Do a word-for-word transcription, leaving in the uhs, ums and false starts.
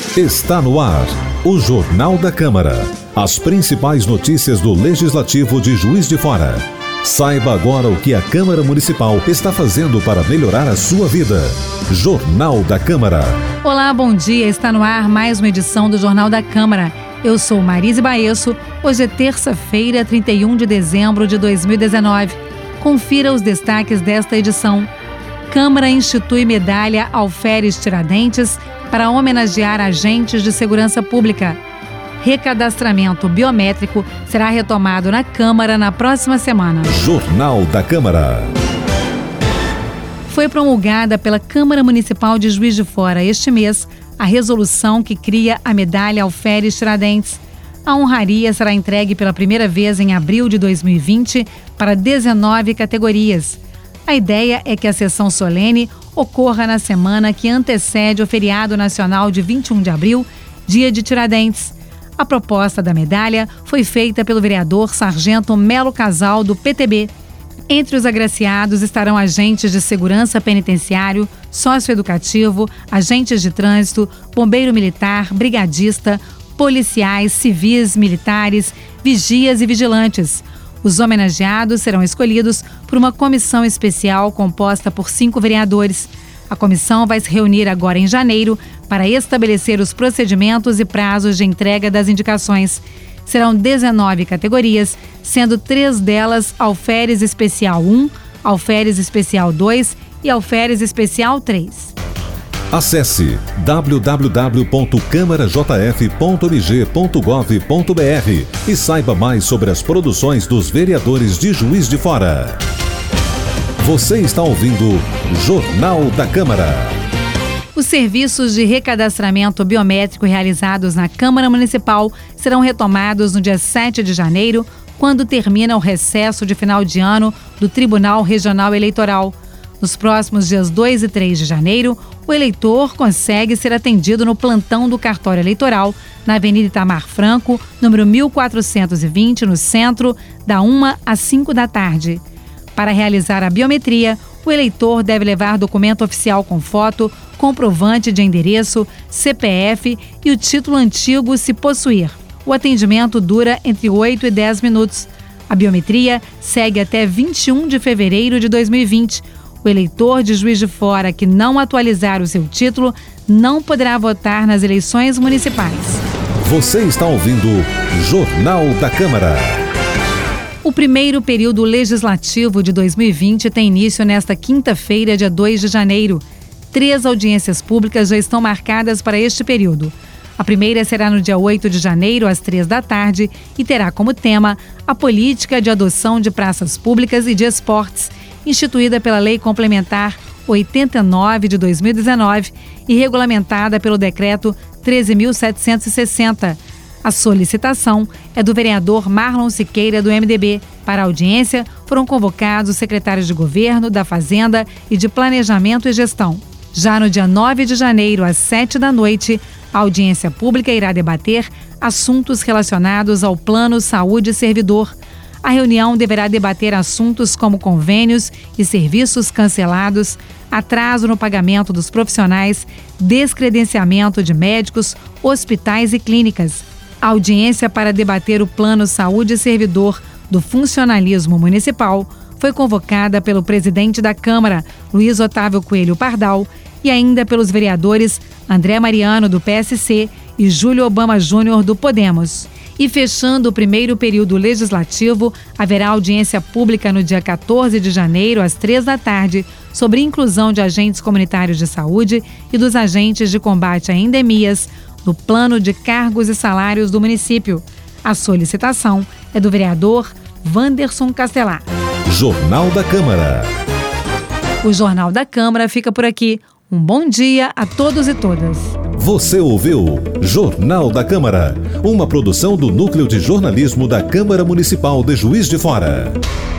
Está no ar, o Jornal da Câmara. As principais notícias do Legislativo de Juiz de Fora. Saiba agora o que a Câmara Municipal está fazendo para melhorar a sua vida. Jornal da Câmara. Olá, bom dia. Está no ar mais uma edição do Jornal da Câmara. Eu sou Marise Baesso. Hoje é terça-feira, trinta e um de dezembro de dois mil e dezenove. Confira os destaques desta edição. Câmara institui medalha Alferes Tiradentes para homenagear agentes de segurança pública. Recadastramento biométrico será retomado na Câmara na próxima semana. Jornal da Câmara. Foi promulgada pela Câmara Municipal de Juiz de Fora este mês a resolução que cria a medalha Alferes Tiradentes. A honraria será entregue pela primeira vez em abril de dois mil e vinte para dezenove categorias. A ideia é que a sessão solene ocorra na semana que antecede o feriado nacional de vinte e um de abril, dia de Tiradentes. A proposta da medalha foi feita pelo vereador Sargento Melo Casal, do P T B. Entre os agraciados estarão agentes de segurança penitenciário, socioeducativo, agentes de trânsito, bombeiro militar, brigadista, policiais, civis, militares, vigias e vigilantes. Os homenageados serão escolhidos por uma comissão especial composta por cinco vereadores. A comissão vai se reunir agora em janeiro para estabelecer os procedimentos e prazos de entrega das indicações. Serão dezenove categorias, sendo três delas Alferes Especial um, Alferes Especial dois e Alferes Especial três. Acesse w w w ponto câmara j f ponto m g ponto gov ponto b r e saiba mais sobre as produções dos vereadores de Juiz de Fora. Você está ouvindo Jornal da Câmara. Os serviços de recadastramento biométrico realizados na Câmara Municipal serão retomados no dia sete de janeiro, quando termina o recesso de final de ano do Tribunal Regional Eleitoral. Nos próximos dias dois e três de janeiro, o eleitor consegue ser atendido no plantão do cartório eleitoral, na Avenida Itamar Franco, número mil quatrocentos e vinte, no centro, da uma às cinco da tarde. Para realizar a biometria, o eleitor deve levar documento oficial com foto, comprovante de endereço, C P F e o título antigo, se possuir. O atendimento dura entre oito e dez minutos. A biometria segue até vinte e um de fevereiro de dois mil e vinte. O eleitor de Juiz de Fora que não atualizar o seu título não poderá votar nas eleições municipais. Você está ouvindo Jornal da Câmara. O primeiro período legislativo de dois mil e vinte tem início nesta quinta-feira, dia dois de janeiro. Três audiências públicas já estão marcadas para este período. A primeira será no dia oito de janeiro, às três da tarde, e terá como tema a política de adoção de praças públicas e de esportes, instituída pela Lei Complementar oitenta e nove de dois mil e dezenove e regulamentada pelo Decreto treze mil setecentos e sessenta. A solicitação é do vereador Marlon Siqueira, do M D B. Para a audiência, foram convocados os secretários de Governo, da Fazenda e de Planejamento e Gestão. Já no dia nove de janeiro, às sete da noite, a audiência pública irá debater assuntos relacionados ao Plano Saúde Servidor. A reunião deverá debater assuntos como convênios e serviços cancelados, atraso no pagamento dos profissionais, descredenciamento de médicos, hospitais e clínicas. A audiência para debater o Plano Saúde Servidor do Funcionalismo Municipal foi convocada pelo presidente da Câmara, Luiz Otávio Coelho Pardal, e ainda pelos vereadores André Mariano, do P S C, e Júlio Obama Júnior, do Podemos. E fechando o primeiro período legislativo, haverá audiência pública no dia quatorze de janeiro, às três da tarde, sobre inclusão de agentes comunitários de saúde e dos agentes de combate a endemias no plano de cargos e salários do município. A solicitação é do vereador Wanderson Castelar. Jornal da Câmara. O Jornal da Câmara fica por aqui. Um bom dia a todos e todas. Você ouviu Jornal da Câmara, uma produção do Núcleo de Jornalismo da Câmara Municipal de Juiz de Fora.